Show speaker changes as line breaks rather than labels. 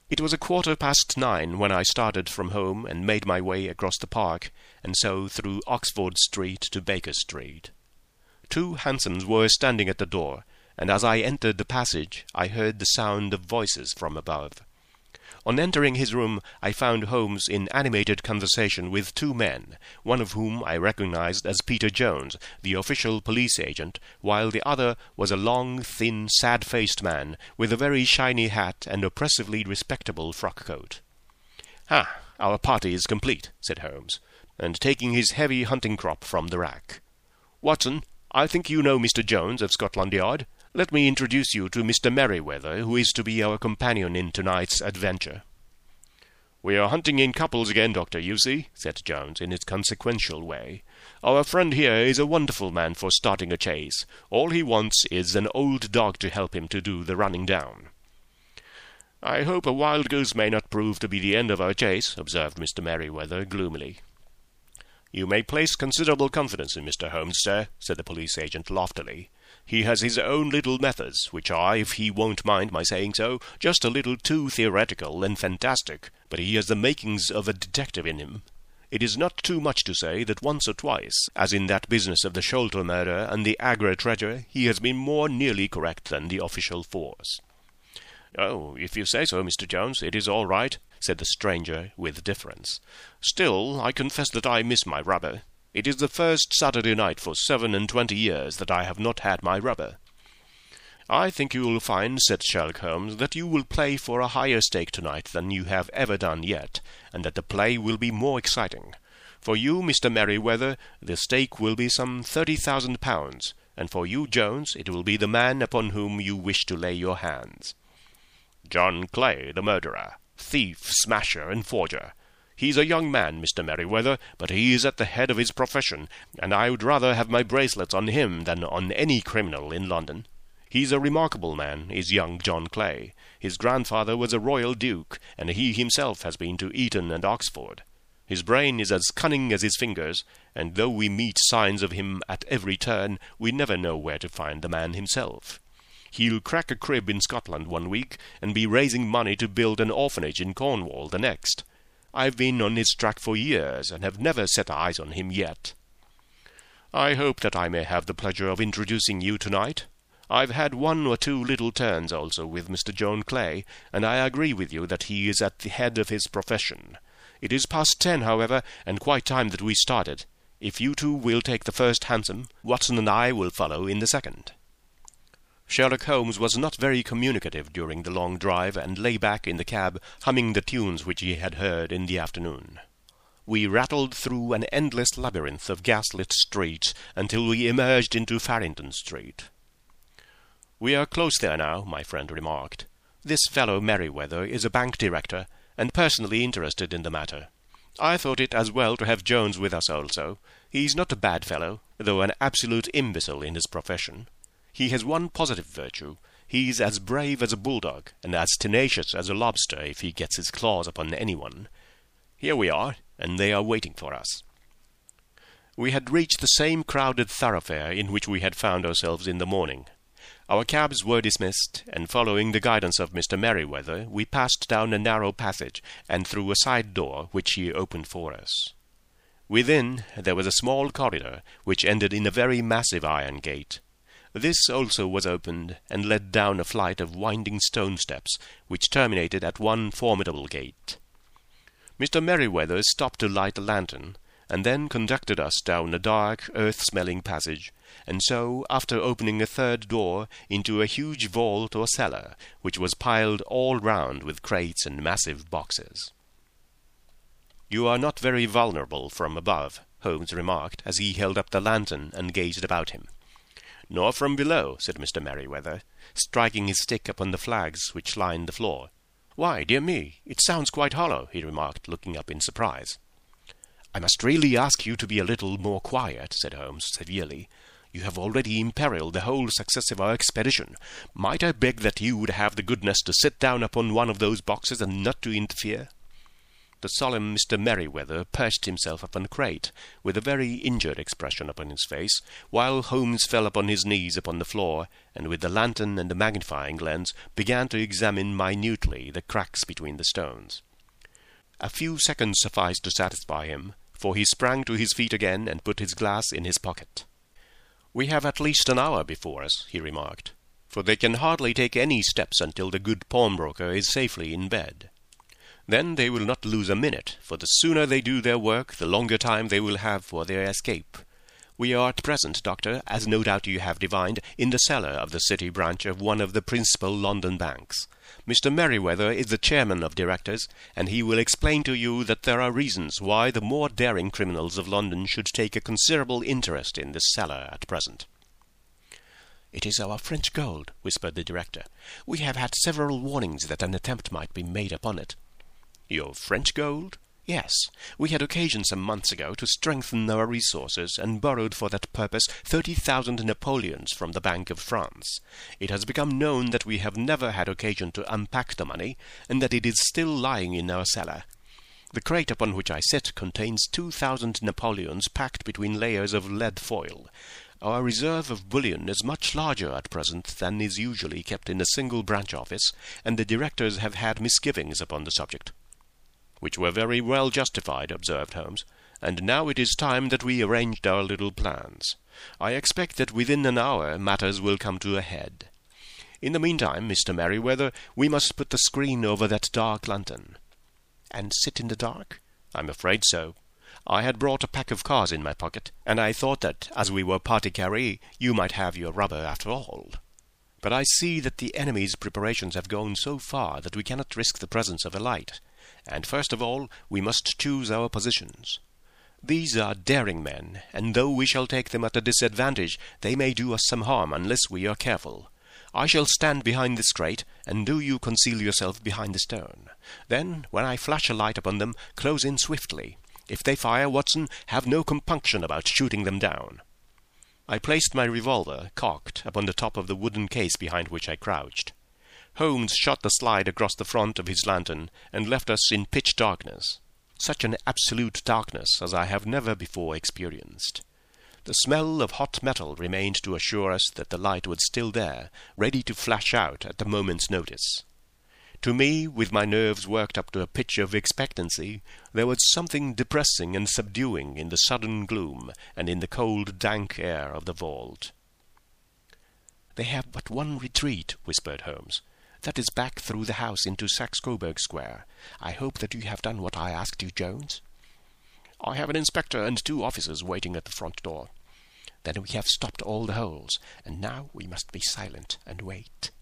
It was 9:15 when I started from home and made my way across the park, and so through Oxford Street to Baker Street. 2 hansoms were standing at the door, and as I entered the passage I heard the sound of voices from above. On entering his room, I found Holmes in animated conversation with 2 men, one of whom I recognized as Peter Jones, the official police agent, while the other was a long, thin, sad-faced man with a very shiny hat and oppressively respectable frock-coat. "Ah, our party is complete," said Holmes, and taking his heavy hunting-crop from the rack. "Watson, I think you know Mr. Jones of Scotland Yard. Let me introduce you to Mr. Merryweather, who is to be our companion in tonight's adventure." "We are hunting in couples again, Doctor, you see," said Jones in his consequential way. "Our friend here is a wonderful man for starting a chase. All he wants is an old dog to help him to do the running down." "I hope a wild goose may not prove to be the end of our chase," observed Mr. Merryweather gloomily. "You may place considerable confidence in Mr. Holmes, sir," said the police agent loftily. "He has his own little methods, which are, if he won't mind my saying so, just a little too theoretical and fantastic, but he has the makings of a detective in him. It is not too much to say that once or twice, as in that business of the Sholto murder and the Agra treasure, he has been more nearly correct than the official force." "Oh, if you say so, Mr. Jones, it is all right," said the stranger with difference. "Still, I confess that I miss my rubber. It is the first Saturday night for 27 years that I have not had my rubber." "I think you will find," said Sherlock Holmes, "that you will play for a higher stake tonight than you have ever done yet, and that the play will be more exciting. For you, Mr. Merryweather, the stake will be some £30,000, and for you, Jones, it will be the man upon whom you wish to lay your hands." "John Clay, the murderer, thief, smasher, and forger. He's a young man, Mr. Merryweather, but he is at the head of his profession, and I would rather have my bracelets on him than on any criminal in London. He's a remarkable man, is young John Clay. His grandfather was a royal duke, and he himself has been to Eton and Oxford. His brain is as cunning as his fingers, and though we meet signs of him at every turn, we never know where to find the man himself. He'll crack a crib in Scotland one week, and be raising money to build an orphanage in Cornwall the next. I've been on his track for years, and have never set eyes on him yet. I hope that I may have the pleasure of introducing you tonight. I've had 1 or 2 little turns also with Mr. John Clay, and I agree with you that he is at the head of his profession. It is past 10, however, and quite time that we started. If you two will take the first hansom, Watson and I will follow in the second." Sherlock Holmes was not very communicative during the long drive, and lay back in the cab, humming the tunes which he had heard in the afternoon. We rattled through an endless labyrinth of gas-lit streets until we emerged into Farrington Street. "We are close there now," my friend remarked. "This fellow Merryweather is a bank director, and personally interested in the matter. I thought it as well to have Jones with us also. He's not a bad fellow, though an absolute imbecile in his profession. He has one positive virtue. He's as brave as a bulldog, and as tenacious as a lobster if he gets his claws upon anyone. Here we are, and they are waiting for us." We had reached the same crowded thoroughfare in which we had found ourselves in the morning. Our cabs were dismissed, and following the guidance of Mr. Merryweather, we passed down a narrow passage, and through a side door which he opened for us. Within there was a small corridor, which ended in a very massive iron gate. This also was opened, and led down a flight of winding stone steps, which terminated at one formidable gate. Mr. Merryweather stopped to light a lantern, and then conducted us down a dark, earth-smelling passage, and so, after opening a third door, into a huge vault or cellar, which was piled all round with crates and massive boxes. "You are not very vulnerable from above," Holmes remarked, as he held up the lantern and gazed about him. "Nor from below," said Mr. Merryweather, striking his stick upon the flags which lined the floor. "Why, dear me, it sounds quite hollow," he remarked, looking up in surprise. "I must really ask you to be a little more quiet," said Holmes severely. "You have already imperilled the whole success of our expedition. Might I beg that you would have the goodness to sit down upon one of those boxes and not to interfere?" The solemn Mr. Merryweather perched himself upon the crate, with a very injured expression upon his face, while Holmes fell upon his knees upon the floor, and with the lantern and the magnifying lens began to examine minutely the cracks between the stones. A few seconds sufficed to satisfy him, for he sprang to his feet again and put his glass in his pocket. "We have at least an hour before us," he remarked, "for they can hardly take any steps until the good pawnbroker is safely in bed. Then they will not lose a minute, for the sooner they do their work, the longer time they will have for their escape. We are at present, Doctor, as no doubt you have divined, in the cellar of the City branch of one of the principal London banks. Mr. Merryweather is the chairman of directors, and he will explain to you that there are reasons why the more daring criminals of London should take a considerable interest in this cellar at present." "It is our French gold," whispered the director. "We have had several warnings that an attempt might be made upon it." "Your French gold?" "Yes. We had occasion some months ago to strengthen our resources, and borrowed for that purpose 30,000 Napoleons from the Bank of France. It has become known that we have never had occasion to unpack the money, and that it is still lying in our cellar. The crate upon which I sit contains 2,000 Napoleons packed between layers of lead foil. Our reserve of bullion is much larger at present than is usually kept in a single branch office, and the directors have had misgivings upon the subject." "Which were very well justified," observed Holmes, "and now it is time that we arranged our little plans. I expect that within an hour matters will come to a head. In the meantime, Mr. Merryweather, we must put the screen over that dark lantern." "And sit in the dark?" "I'm afraid so. I had brought a pack of cards in my pocket, and I thought that, as we were parti carré, you might have your rubber after all. But I see that the enemy's preparations have gone so far that we cannot risk the presence of a light. And first of all, we must choose our positions. These are daring men, and though we shall take them at a disadvantage, they may do us some harm unless we are careful. I shall stand behind this crate, and do you conceal yourself behind the stone. Then, when I flash a light upon them, close in swiftly. If they fire, Watson, have no compunction about shooting them down." I placed my revolver, cocked, upon the top of the wooden case behind which I crouched. Holmes shot the slide across the front of his lantern, and left us in pitch darkness. Such an absolute darkness as I have never before experienced. The smell of hot metal remained to assure us that the light was still there, ready to flash out at a moment's notice. To me, with my nerves worked up to a pitch of expectancy, there was something depressing and subduing in the sudden gloom and in the cold, dank air of the vault. "They have but one retreat," whispered Holmes. "That is back through the house into Saxe Coburg Square. I hope that you have done what I asked you, Jones." "I have an inspector and 2 officers waiting at the front door." "Then we have stopped all the holes, and now we must be silent and wait."